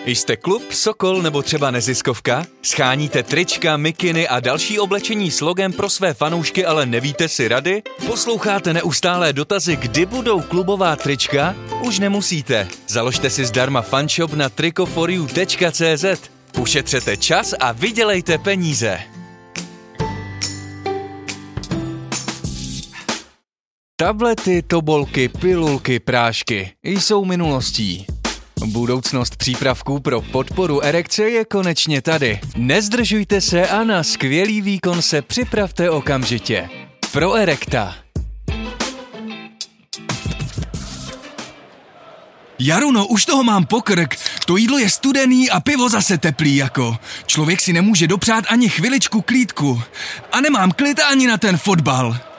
Jste klub, Sokol nebo třeba neziskovka? Sháníte trička, mikiny a další oblečení s logem pro své fanoušky, ale nevíte si rady? Posloucháte neustálé dotazy, kdy budou klubová trička? Už nemusíte. Založte si zdarma fanshop na tricoforiu.cz. Ušetřete čas a vydělejte peníze. Tablety, tobolky, pilulky, prášky jsou minulostí. Budoucnost přípravků pro podporu erekce je konečně tady. Nezdržujte se a na skvělý výkon se připravte okamžitě. Pro Erekta. Jaruno, už toho mám pokrk. To jídlo je studený a pivo zase teplý jako. Člověk si nemůže dopřát ani chviličku klídku. A nemám klid ani na ten fotbal.